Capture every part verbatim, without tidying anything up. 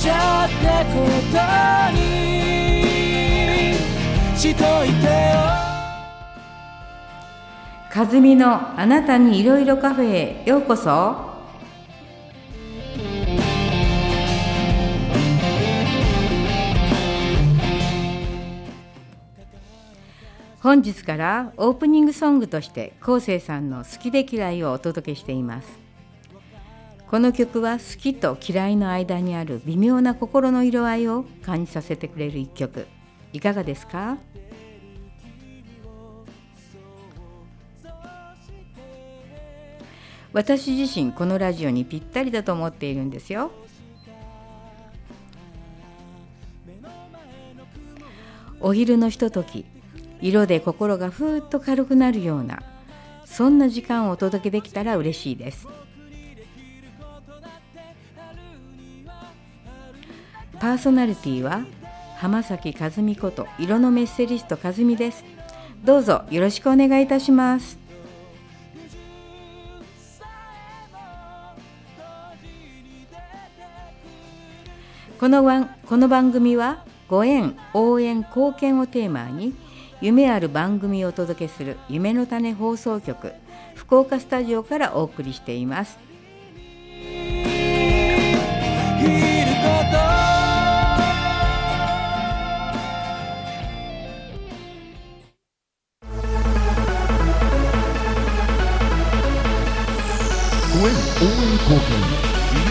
ちゃってことにしといてよ。 かずみのあなたにいろいろカフェへようこそ。本日からオープニングソングとして昴生さんの好きで嫌いをお届けしています。この曲は好きと嫌いの間にある微妙な心の色合いを感じさせてくれる一曲、いかがですか？私自身このラジオにぴったりだと思っているんですよ。お昼のひととき、色で心がふーっと軽くなるような、そんな時間をお届けできたら嬉しいです。パーソナリティは浜崎和美こと色のメッセリスト和美です。どうぞよろしくお願いいたします。この番、この番組はご縁、応援、貢献をテーマに夢ある番組をお届けする夢の種放送局福岡スタジオからお送りしています。 ご縁、応援、貢献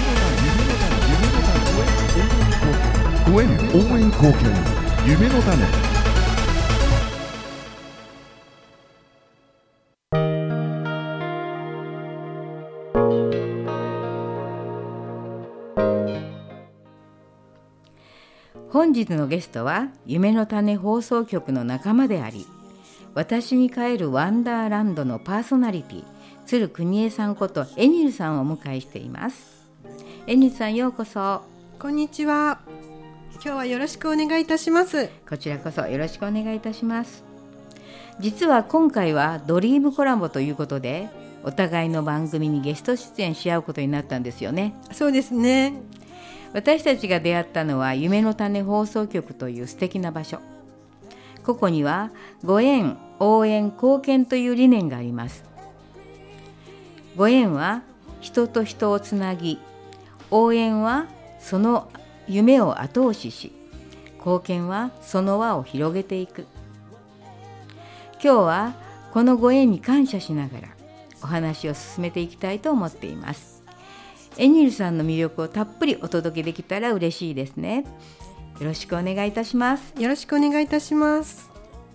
ご縁、応援、貢献、夢の種。 本日のゲストは夢の種放送局の仲間であり、私に帰るワンダーランドのパーソナリティ、鶴邦恵さんことエニルさんをお迎えしています。エニルさん、ようこそ。 こんにちは。今日はよろしくお願いいたします。 こちらこそよろしくお願いいたします。実は今回はドリームコラボということで、お互いの番組にゲスト出演し合うことになったんですよね。 そうですね。 私たちが出会ったのは夢の種放送局という素敵な場所。ここにはご縁、応援、貢献という理念があります。ご縁は人と人をつなぎ、応援はその夢を後押しし、貢献はその輪を広げていく。今日はこのご縁に感謝しながらお話を進めていきたいと思っています。エニルさんの魅力をたっぷりお届けできたら嬉しいですね。よろしくお願いいたします。 よろしくお願いいたします。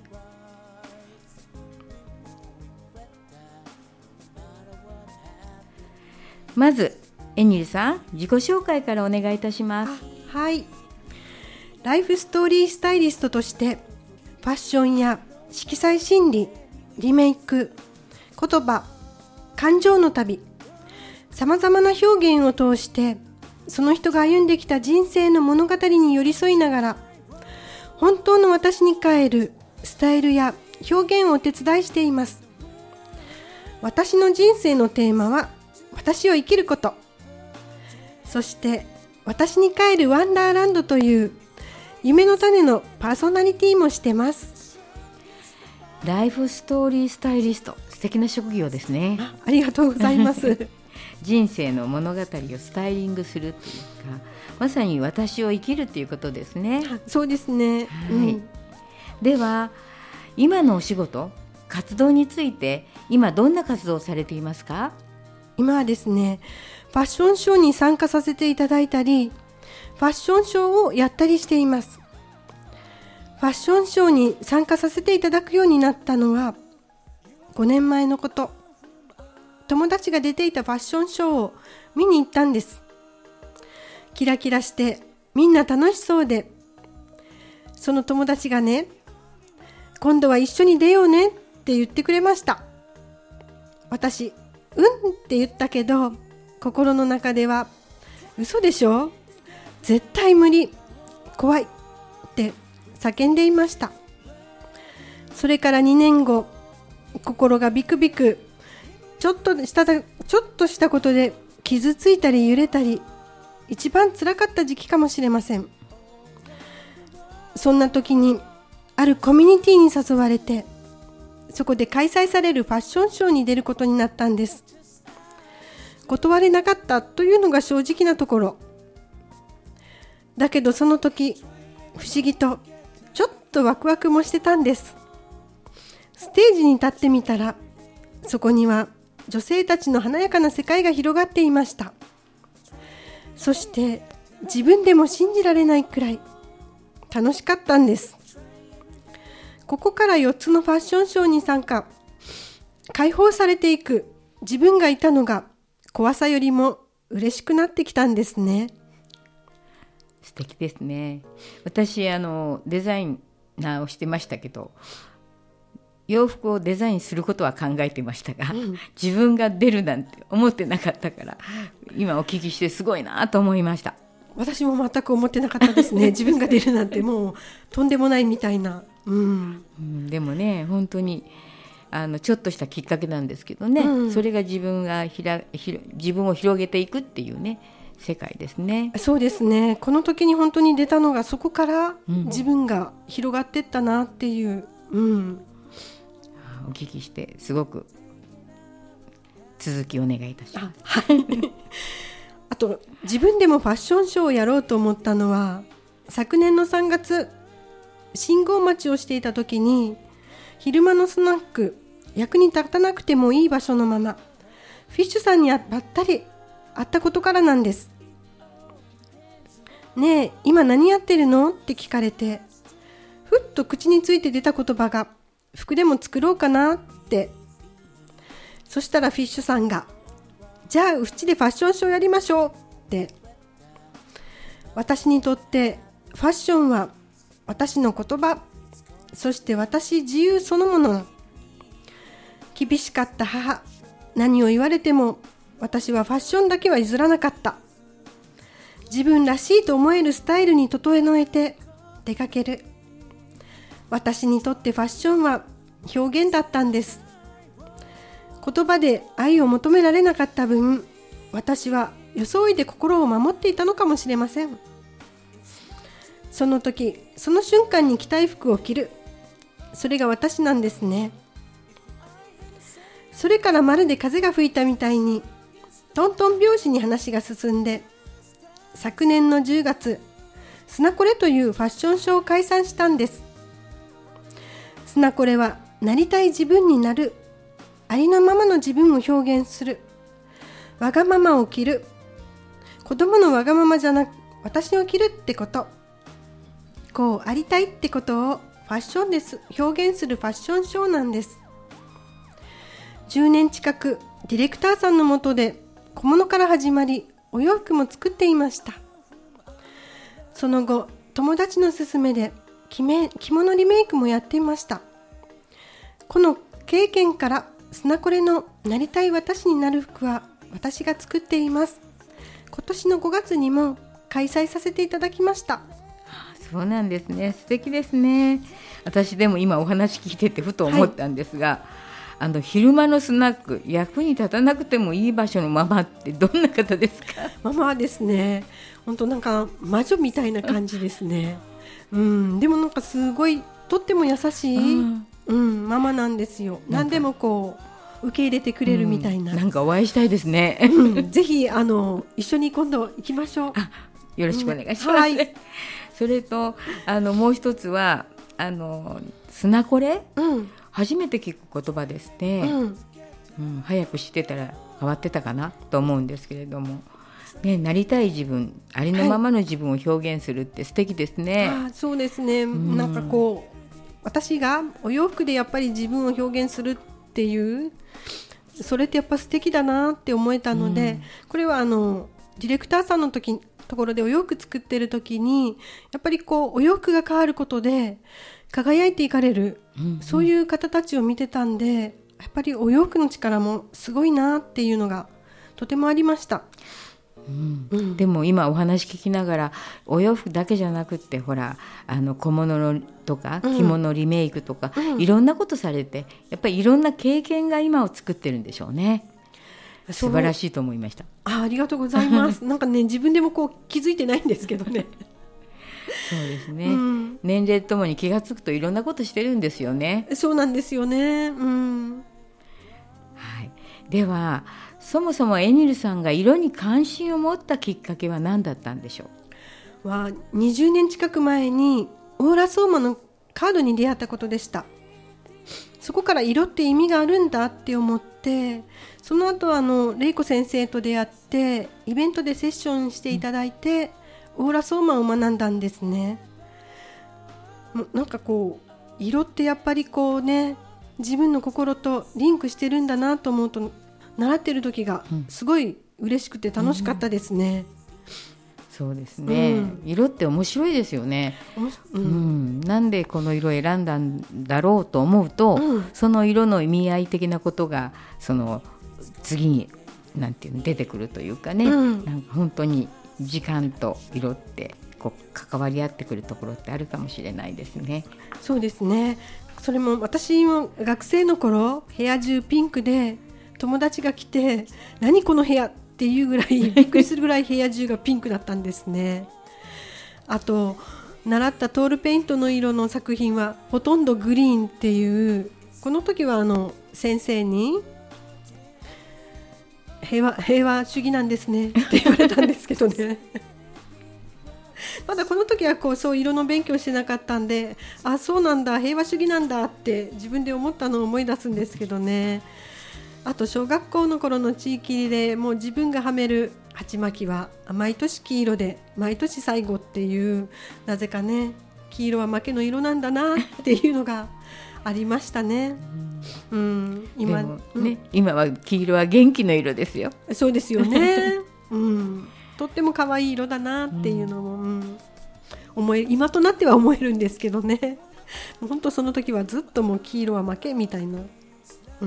まずエニルさん、自己紹介からお願いいたします。 はい。ライフストーリースタイリストとしてファッションや色彩心理、リメイク、言葉、感情の旅、さまざまな表現を通してその人が歩んできた人生の物語に寄り添いながら、本当の私に変えるスタイルや表現をお手伝いしています。私の人生のテーマは私を生きること、そして私に帰るワンダーランドという夢の種のパーソナリティもしてます。 ライフストーリースタイリスト、素敵な職業ですね。 あ, ありがとうございます人生の物語をスタイリングするっていうか、まさに私を生きるっていうことですね。 そうですね、 はい、 うん、 では今のお仕事、活動について今どんな活動をされていますか？ 今はですね、ファッションショーに参加させていただいたり、ファッションショーをやったりしています。ファッションショーに参加させていただくようになったのはごねんまえのこと。友達が出ていたファッションショーを見に行ったんです。キラキラしてみんな楽しそうで、その友達がね、今度は一緒に出ようねって言ってくれました。私、うんって言ったけど、心の中では嘘でしょ、絶対無理、怖いって叫んでいました。それからにねんご、心がビクビク、ちょっとしたちょっとしたことで傷ついたり揺れたり、 一番辛かった時期かもしれません。そんな時にあるコミュニティに誘われて、そこで開催されるファッションショーに出ることになったんです。断れなかったというのが正直なところ。だけどその時、不思議とちょっとワクワクもしてたんです。ステージに立ってみたら、そこには女性たちの華やかな世界が広がっていました。そして自分でも信じられないくらい楽しかったんです。ここからよっつのファッションショーに参加。解放されていく自分がいたのが怖さよりも嬉しくなってきたんですね。 素敵ですね。私あのデザイナーをしてましたけど、洋服をデザインすることは考えてましたが、うん、自分が出るなんて思ってなかったから、今お聞きしてすごいなと思いました。 私も全く思ってなかったですね。自分が出るなんてもうとんでもないみたいな、うんうん、でもね、本当にあのちょっとしたきっかけなんですけどね、うん、それが自分がひらひ自分を広げていくっていうね、世界ですね。 そうですね。この時に本当に出たのが、そこから自分が広がっていったなっていう、うんうん、 お聞きしてすごく続きお願いいたします。 あ、はい、あと自分でもファッションショーをやろうと思ったのは、昨年のさんがつ、信号待ちをしていた時に、昼間のスナック、役に立たなくてもいい場所のままフィッシュさんにばったり会ったことからなんです。ねえ、今何やってるのって聞かれて、ふっと口について出た言葉が、服でも作ろうかなって。そしたらフィッシュさんが、じゃあうちでファッションショーやりましょうって。私にとってファッションは私の言葉、そして私自由そのもの。厳しかった母、何を言われても私はファッションだけは譲らなかった。自分らしいと思えるスタイルに整えて出かける。私にとってファッションは表現だったんです。言葉で愛を求められなかった分、私は装いで心を守っていたのかもしれません。その時、その瞬間に着たい服を着る。それが私なんですね。それからまるで風が吹いたみたいに、トントン拍子に話が進んで、昨年のじゅうがつ、スナコレというファッションショーを開催したんです。スナコレは、なりたい自分になる、ありのままの自分を表現する、わがままを着る、子供のわがままじゃなく私を着るってこと、こうありたいってことをファッションです表現するファッションショーなんです。じゅうねん近くディレクターさんの下で小物から始まり、お洋服も作っていました。その後、友達の勧めで着物リメイクもやっていました。この経験からスナコレのなりたい私になる服は私が作っています。今年のごがつにも開催させていただきました。 そうなんですね。素敵ですね。私でも今お話聞いててふと思ったんですが、はい、あの昼間のスナック、役に立たなくてもいい場所のママってどんな方ですか？ ママはですね、本当なんか魔女みたいな感じですね。うん、でもなんかすごいとっても優しい、うんうん、ママなんですよ。何でもこう受け入れてくれるみたいな、 うん、なんかお会いしたいですね。 うん、ぜひあの一緒に今度行きましょう。 あ、よろしくお願いします、 うん、はい。 それとあのもう一つはあのスナコレ、うん、初めて聞く言葉ですね、うんうん、早く知ってたら変わってたかなと思うんですけれども、ね、なりたい自分、ありのままの自分を表現するって素敵ですね。 はい、あ、そうですね、うん、なんかこう私がお洋服でやっぱり自分を表現するっていう、それってやっぱ素敵だなって思えたので、うん、これはあのディレクターさんの時ところでお洋服作ってる時にやっぱりこうお洋服が変わることで輝いていかれる、うんうん、そういう方たちを見てたんで、やっぱりお洋服の力もすごいなっていうのがとてもありました。 うんうん、でも今お話聞きながら、お洋服だけじゃなくってほらあの小物のとか着物リメイクとか、うん、いろんなことされて、やっぱりいろんな経験が今を作ってるんでしょうね。 素晴らしいと思いました。 あ、ありがとうございますなんかね、自分でもこう気づいてないんですけどねそうですね、 うん、 年齢ともに気がつくといろんなことしてるんですよね。 そうなんですよね、うん、 はい、ではそもそもエニルさんが色に関心を持ったきっかけは何だったんでしょう。 はにじゅうねん近く前にオーラソーマのカードに出会ったことでした。そこから色って意味があるんだって思って、その後あのレイコ先生と出会ってイベントでセッションしていただいて、うん、オーラソーマを学んだんですね。もなんかこう色ってやっぱりこうね、自分の心とリンクしてるんだなと思うと、習ってる時がすごい嬉しくて楽しかったですね、うん、 そうですね、うん、色って面白いですよね、うんうん、なんでこの色を選んだんだろうと思うと、うん、その色の意味合い的なことがその次になんていうの出てくるというかね、うん、なんか本当に時間と色ってこう関わり合ってくるところってあるかもしれないですね。 そうですね。それも私も学生の頃部屋中ピンクで、友達が来て何この部屋っていうぐらいびっくりするぐらい部屋中がピンクだったんですね。あと習ったトールペイントの色の作品はほとんどグリーンっていう、この時はあの先生に平和、平和主義なんですねって言われたんですけどねまだこの時はこうそう色の勉強してなかったんで、あ、そうなんだ、平和主義なんだって自分で思ったのを思い出すんですけどね。あと小学校の頃の地域リレーも自分がはめる鉢巻きは毎年黄色で毎年最後っていう、なぜかね黄色は負けの色なんだなっていうのがありましたね、うん、今、 ねうん、今は黄色は元気の色ですよ。 そうですよね、うん、とっても可愛い色だなっていうのも、うんうん、思え今となっては思えるんですけどね本当その時はずっともう黄色は負けみたいな、うん、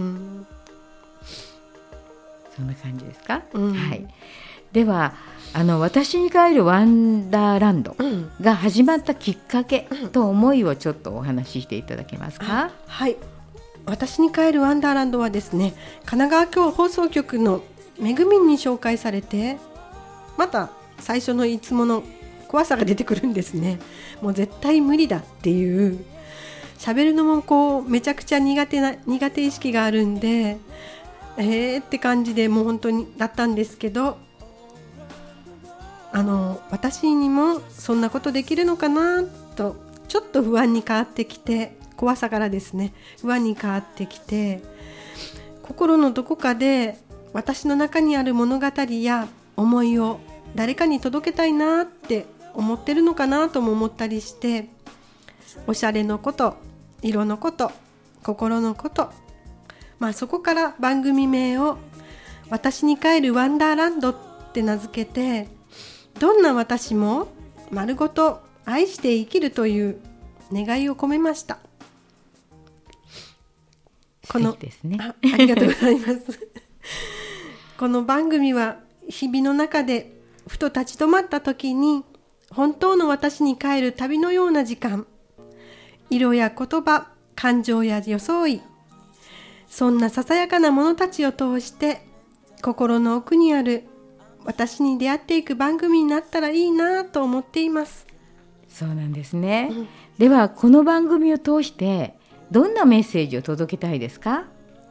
そんな感じですか、 うん、 はい。ではあの私に帰るワンダーランドが始まったきっかけと思いをちょっとお話ししていただけますか。 はい、私に帰るワンダーランドはですね、神奈川放送局のめぐみんに紹介されて、また最初のいつもの怖さが出てくるんですね。もう絶対無理だっていう、喋るのもこうめちゃくちゃ苦手な苦手意識があるんで、えーって感じでもう本当にだったんですけど、あの私にもそんなことできるのかなとちょっと不安に変わってきて、怖さからですね不安に変わってきて、心のどこかで私の中にある物語や思いを誰かに届けたいなって思ってるのかなとも思ったりして、おしゃれのこと、色のこと、心のこと、まあそこから番組名を私に帰るワンダーランドって名付けて、どんな私も丸ごと愛して生きるという願いを込めました。この素敵ですね。 あ, ありがとうございますこの番組は日々の中でふと立ち止まった時に、本当の私に帰る旅のような時間、色や言葉、感情や装い、そんなささやかなものたちを通して心の奥にある私に出会っていく番組になったらいいなと思っています。 そうなんですね、うん、ではこの番組を通してどんなメッセージを届けたいですか？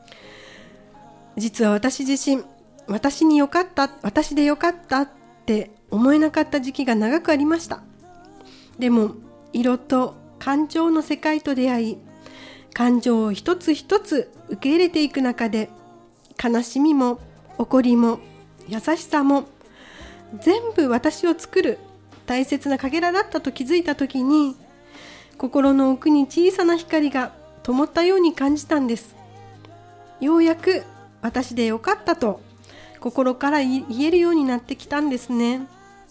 実は私自身、私によかった、私でよかったって思えなかった時期が長くありました。でも色と感情の世界と出会い、感情を一つ一つ受け入れていく中で、悲しみも怒りも優しさも全部私を作る大切なかけらだったと気づいたときに、心の奥に小さな光が灯ったように感じたんです。ようやく私でよかったと心から言えるようになってきたんですね。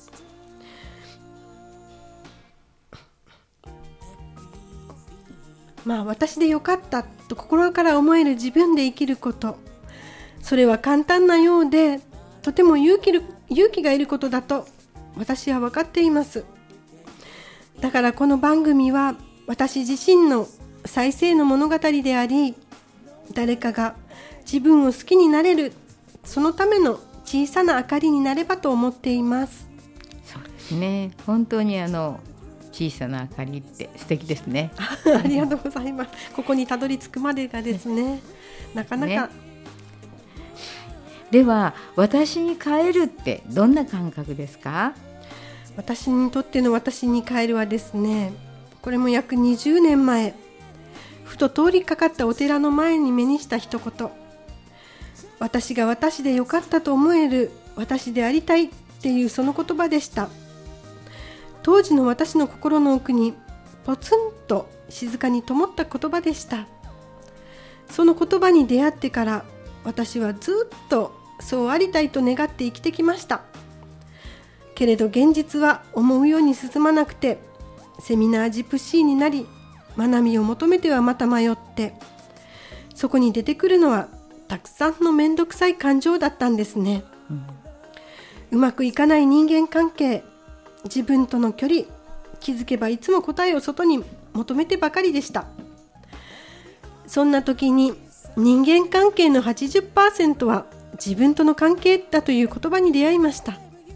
まあ私でよかったと心から思える自分で生きること、それは簡単なようでとても勇気る、勇気がいることだと私は分かっています。だからこの番組は私自身の再生の物語であり、誰かが自分を好きになれるそのための小さな明かりになればと思っています。 そうですね、本当にあの小さな明かりって素敵ですねありがとうございます。ここにたどり着くまでがですね、なかなか、ね、 では私に帰るってどんな感覚ですか？ 私にとっての私に帰るはですね、これも約にじゅうねんまえ、ふと通りかかったお寺の前に目にした一言、私が私でよかったと思える私でありたいっていうその言葉でした。当時の私の心の奥にポツンと静かに灯った言葉でした。その言葉に出会ってから私はずっとそうありたいと願って生きてきました。けれど現実は思うように進まなくて、セミナージプシーになり、学びを求めてはまた迷って、そこに出てくるのはたくさんのめんどくさい感情だったんですね、うん、うまくいかない人間関係、自分との距離、気づけばいつも答えを外に求めてばかりでした。そんな時に人間関係の はちじゅっパーセント は自分との関係だという言葉に出会いました。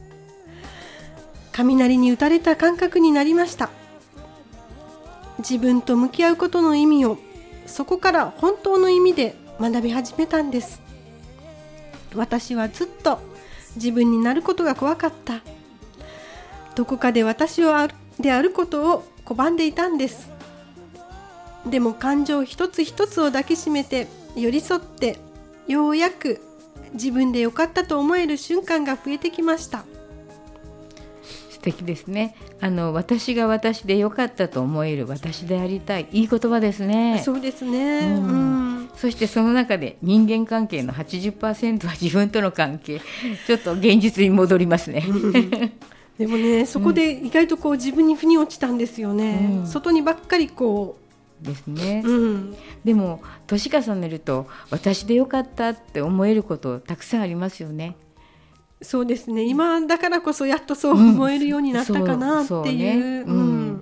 雷に打たれた感覚になりました。自分と向き合うことの意味をそこから本当の意味で学び始めたんです。私はずっと自分になることが怖かった。どこかで私をあるであることを拒んでいたんです。でも感情一つ一つを抱きしめて寄り添って、ようやく自分でよかったと思える瞬間が増えてきました。 素敵ですね。あの私が私でよかったと思える私でありたい、いい言葉ですね。 そうですね、うんうん、そしてその中で人間関係の はちじゅっパーセント は自分との関係、ちょっと現実に戻りますね、うん、 でもね、そこで意外とこう自分に腑に落ちたんですよね、うん、外にばっかりこうですね、 うん、 でも年重ねると私でよかったって思えることたくさんありますよね。 そうですね、今だからこそやっとそう思えるようになったかなっていう、うん、そう、そうね、うん、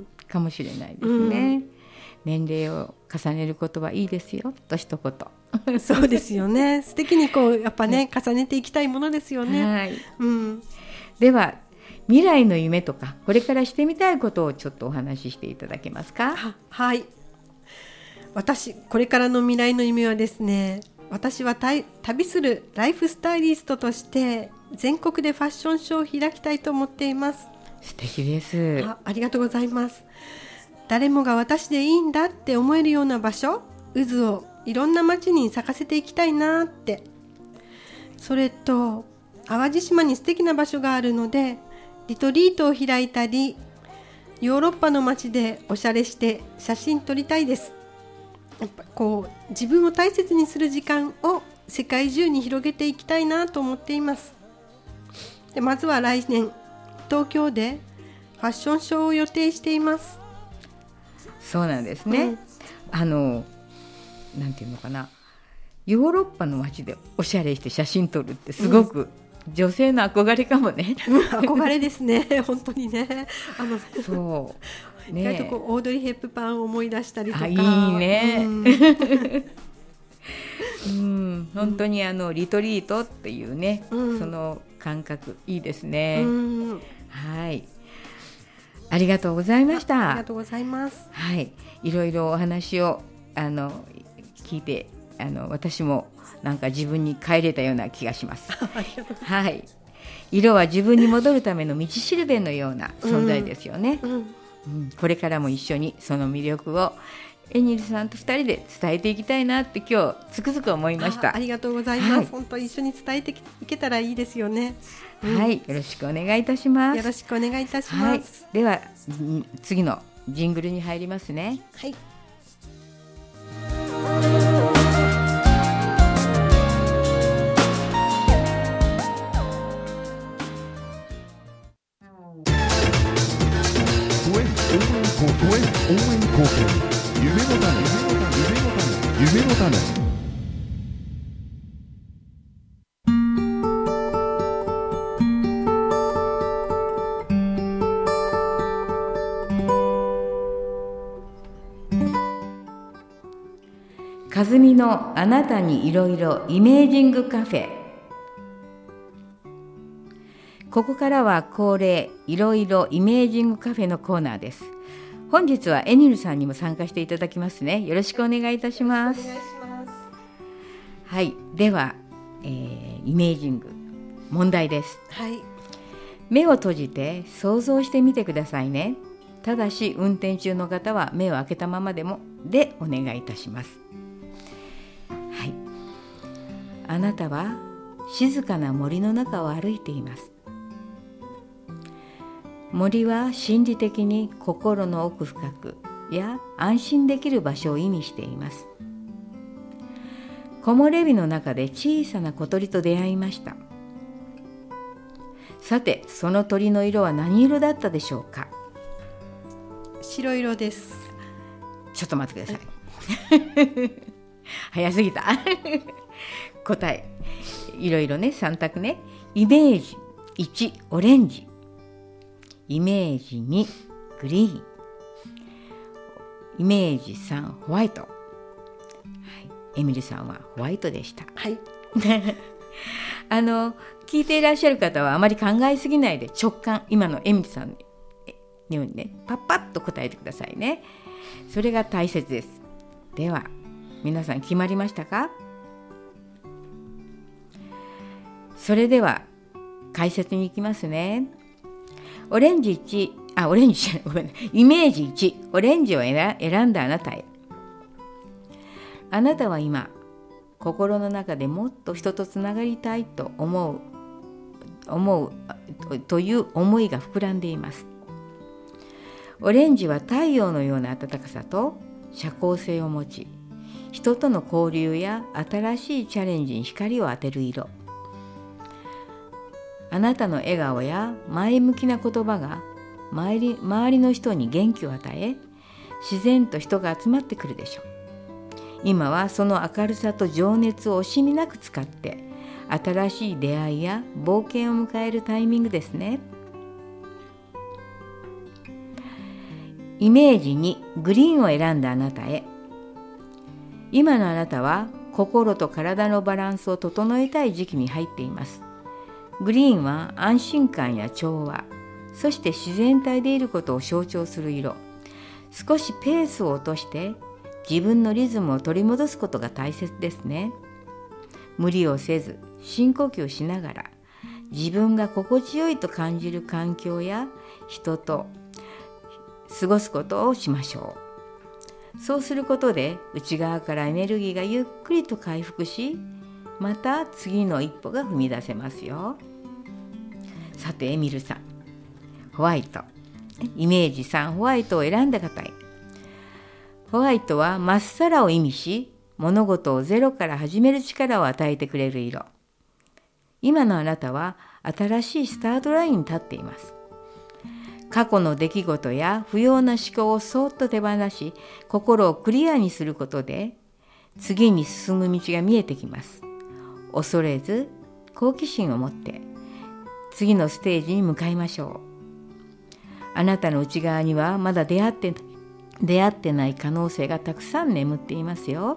かもしれないですね、うん、年齢を重ねることはいいですよと一言そうですよね、素敵にこうやっぱね、重ねていきたいものですよね、 はい、 うん、 では未来の夢とかこれからしてみたいことをちょっとお話ししていただけますか？ は、はい、私これからの未来の夢はですね、私は旅するライフスタイリストとして全国でファッションショーを開きたいと思っています。 素敵です。 あ, ありがとうございます。誰もが私でいいんだって思えるような場所、渦をいろんな街に咲かせていきたいなって。それと淡路島に素敵な場所があるのでリトリートを開いたり、ヨーロッパの街でおしゃれして写真撮りたいです。やっぱこう自分を大切にする時間を世界中に広げていきたいなと思っています。でまずは来年東京でファッションショーを予定しています。 そうなんですね、うん、あのなんていうのかな、ヨーロッパの街でおしゃれして写真撮るってすごく、うん、女性の憧れかもね憧れですね本当にね、あのそうね、 意外とこうオードリー・ヘップバーンを思い出したりとか、 あ、いいね、うんうん、本当にあのリトリートっていうね、うん、その感覚いいですね、うん、はい、ありがとうございました。 ありがとうございます。 はい、いろいろお話をあの聞いて、あの私もなんか自分に帰れたような気がしますはい、色は自分に戻るための道しるべのような存在ですよね、うんうんうん、これからも一緒にその魅力をエニルさんとふたりで伝えていきたいなって今日つくづく思いました。 あ, ありがとうございます、はい、本当一緒に伝えていけたらいいですよね、 うん、はい、よろしくお願いいたします。 よろしくお願いいたします、 はい、では次のジングルに入りますね。 はい、 応援貢献、夢の種、夢の種、 かずみのあなたにいろいろイメージングカフェ。 ここからは恒例いろいろイメージングカフェのコーナーです。本日はエニルさんにも参加していただきますね。よろしくお願いいたします。 お願いします。 はい、では、えー、イメージング問題です。 はい。 目を閉じて想像してみてくださいね。ただし運転中の方は目を開けたままでもでお願いいたします。はい。あなたは静かな森の中を歩いています。森は心理的に心の奥深くや安心できる場所を意味しています。木漏れ日の中で小さな小鳥と出会いました。さて、その鳥の色は何色だったでしょうか。 白色です。 ちょっと待ってください。早すぎた。答え、いろいろね、さん択ね。イメージいち、オレンジ。イメージに、グリーン。イメージさん、ホワイト。はい、エミルさんはホワイトでした。 はい。 あの聞いていらっしゃる方はあまり考えすぎないで直感、今のエミルさんのようにね、パッパッと答えてくださいね。それが大切です。では皆さん決まりましたか。それでは解説に行きますね。オレンジいち、あ、オレンジじゃない、ごめんね。イメージいち、オレンジを選んだあなたへ。あなたは今、心の中でもっと人とつながりたいと思う、思うという思いが膨らんでいます。オレンジは太陽のような暖かさと社交性を持ち、人との交流や新しいチャレンジに光を当てる色。あなたの笑顔や前向きな言葉が周り、周りの人に元気を与え、自然と人が集まってくるでしょう。今はその明るさと情熱を惜しみなく使って新しい出会いや冒険を迎えるタイミングですね。イメージに、グリーンを選んだあなたへ。今のあなたは心と体のバランスを整えたい時期に入っています。グリーンは安心感や調和、そして自然体でいることを象徴する色。少しペースを落として自分のリズムを取り戻すことが大切ですね。無理をせず深呼吸しながら自分が心地よいと感じる環境や人と過ごすことをしましょう。そうすることで内側からエネルギーがゆっくりと回復し、また次の一歩が踏み出せますよ。さてエミルさん、ホワイト、イメージさん、ホワイトを選んだ方へ。ホワイトはまっさらを意味し、物事をゼロから始める力を与えてくれる色。今のあなたは新しいスタートラインに立っています。過去の出来事や不要な思考をそっと手放し、心をクリアにすることで、次に進む道が見えてきます。恐れず、好奇心を持って、次のステージに向かいましょう。あなたの内側にはまだ出会って、出会ってない可能性がたくさん眠っていますよ。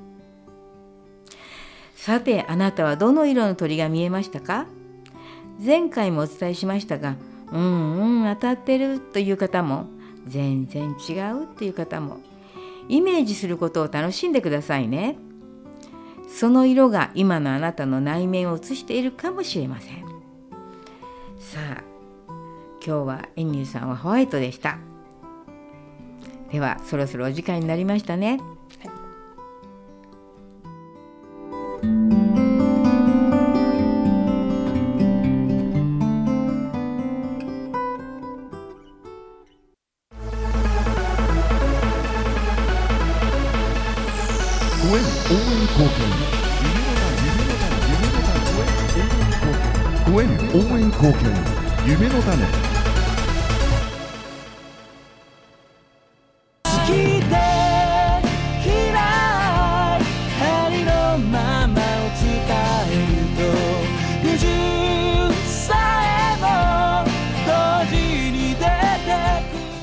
さて、あなたはどの色の鳥が見えましたか？前回もお伝えしましたが、うんうん当たってるという方も、全然違うという方も、イメージすることを楽しんでくださいね。その色が今のあなたの内面を映しているかもしれません。さあ、今日はエニューさんはホワイトでした。ではそろそろお時間になりましたね。 ご縁応援貢献ご縁応援貢献夢の種。 好きで嫌い針のままを使えると矛盾さえも同時に出てくる。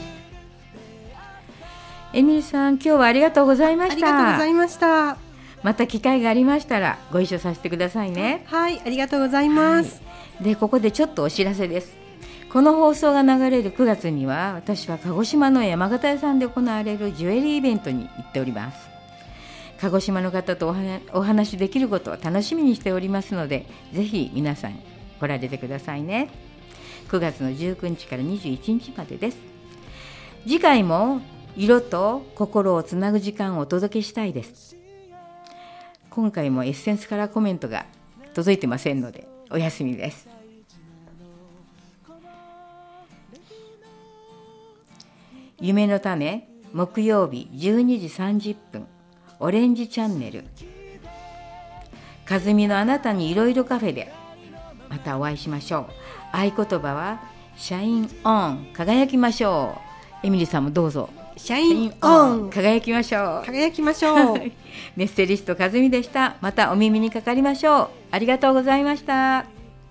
エミリさん、今日はありがとうございました。 ありがとうございました。 また機会がありましたらご一緒させてくださいね。 はい、ありがとうございます。 はい、 でここでちょっとお知らせです。この放送が流れるくがつには、私は鹿児島の山形屋さんで行われるジュエリーイベントに行っております。鹿児島の方とお話お話しできることを楽しみにしておりますので、ぜひ皆さん来られてくださいね。くがつのじゅうくにちからにじゅういちにちまでです。次回も色と心をつなぐ時間をお届けしたいです。今回もエッセンスカラーコメントが届いてませんのでお休みです。夢の種、木曜日じゅうにじさんじゅっぷん、オレンジチャンネル。かずみのあなたにいろいろカフェでまたお会いしましょう。合言葉はシャインオン、輝きましょう。エミリーさんもどうぞ。 シャインオン、 輝きましょう。 輝きましょう。 メッセリストかずみでした。またお耳にかかりましょう。ありがとうございました。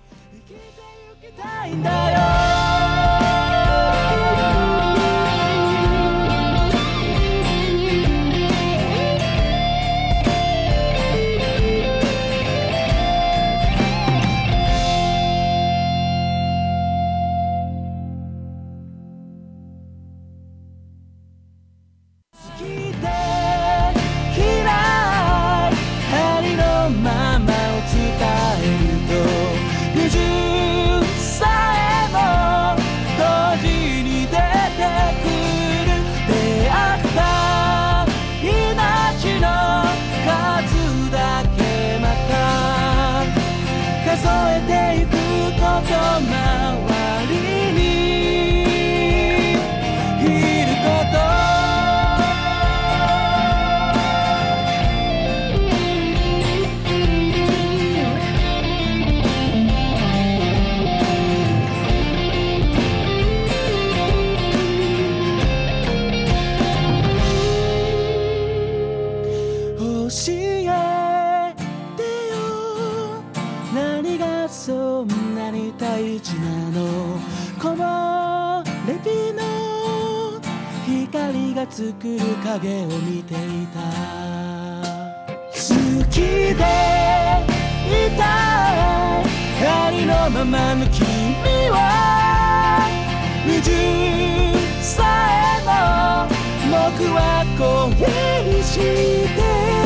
そんなに大事なの、木漏れ日の光が作る影を見ていた。好きでいたいありのままの君は二十歳の僕は恋にして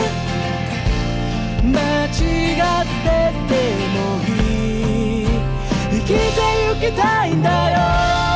間違っててもいい、生きてゆきたいんだよ。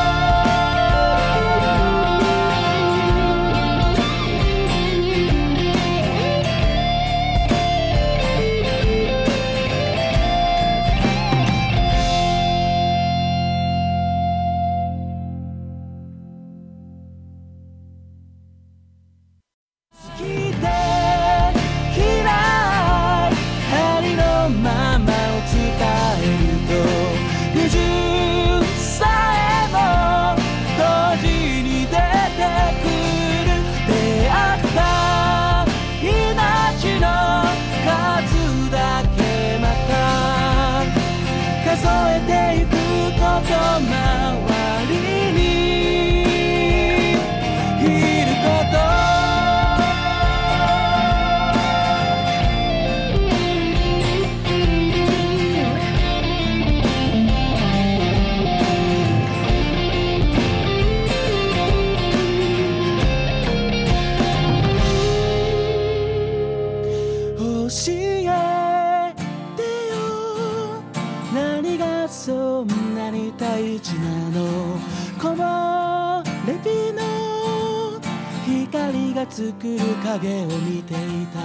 そんなに大事なの、木漏れ日の光が作る影を見ていた。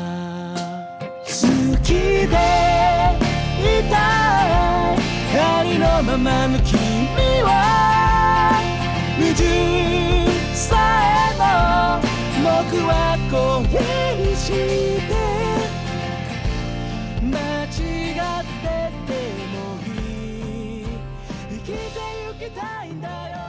好きでいたいありのままの君は二十歳の僕は恋にして間違っててもいい、生きてゆきたいんだよ。